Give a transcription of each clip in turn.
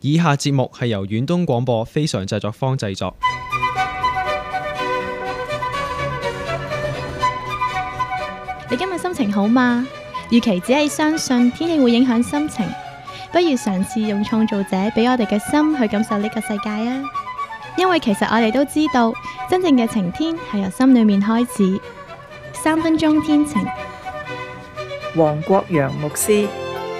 以下節目係由遠東廣播非常製作坊製作。 你今日心情好嗎？與其只係相信天氣會影響心情，不如嘗試用創造者俾我哋嘅心去感受呢個世界啊！因為其實我哋都知道，真正嘅晴天係由心裏面開始。3分鐘天晴， 黃國陽牧師。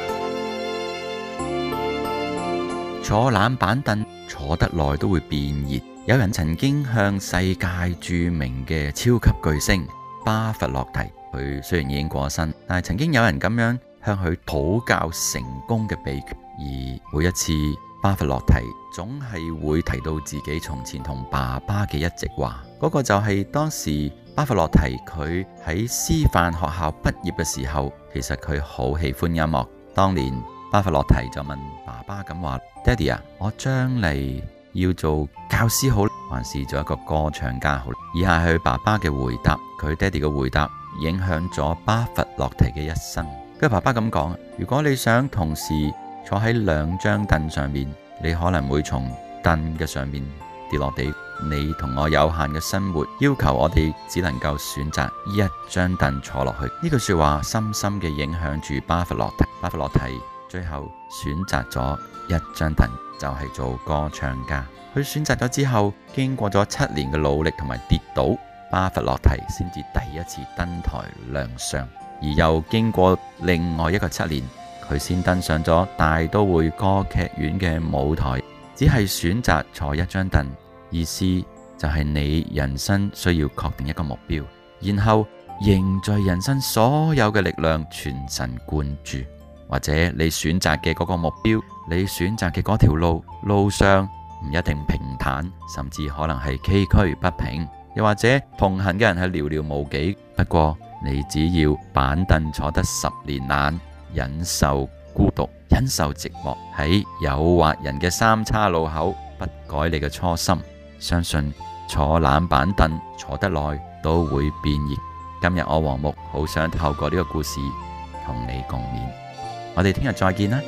坐冷板凳坐得耐都會變熱。有人曾經向世界著名嘅超級巨星巴伐洛提，佢雖然已經過身，但係曾經有人咁樣向佢討教成功嘅秘訣。而每一次巴伐洛提總係會提到自己從前同爸爸嘅一席話，嗰個就係當時巴伐洛提佢喺師範學校畢業嘅時候，其實佢好喜歡音樂。當年巴伐洛提就問爸爸咁話：爹哋啊，我將嚟要做教師好，還是做一個歌唱家好？以下係佢爸爸嘅回答。佢爹哋嘅回答影響咗巴伐洛提嘅一生。佢爸爸咁講：如果你想同時坐喺2張凳上面，你可能會從凳嘅上面跌落地。你同我有限嘅生活要求我哋只能夠選擇1張凳坐落去。呢句說話深深嘅影響住巴伐洛提。巴伐洛提最後選擇咗1張凳，就係做歌唱家。佢選擇咗之後，經過咗7年嘅努力同埋跌倒，巴伐洛提先至第一次登台亮相。而又經過另外一個7年，佢先登上咗大都會歌劇院嘅舞台。只係選擇坐1張凳，意思就係你人生需要確定一個目標，然後凝聚人生所有嘅力量，全神貫注。或者你選擇嘅嗰個目標，你選擇嘅嗰條路上唔一定平坦，甚至可能係崎嶇不平，又或者同行嘅人係寥寥無幾。不過你只要板凳坐得10年懶，忍受孤獨，忍受寂寞，喺誘惑人嘅3叉路口不改你嘅初心，相信坐冷板凳坐得耐都會變熱。今日我黃牧好想透過呢個故事同你共勉。我哋聽日再見啦。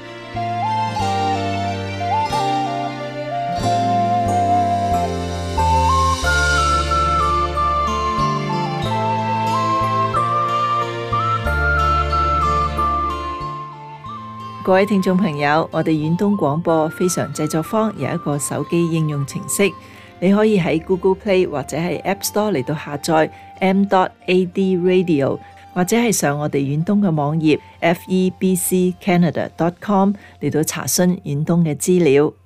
各位聽眾朋友，我哋遠東廣播非常製作坊有一個手機應用程式，你可以喺 Google Play 或者係 App Store 嚟到下載 m.ad radio， 或者係上我哋遠東嘅網頁 febccanada.com 嚟到查詢遠東嘅資料。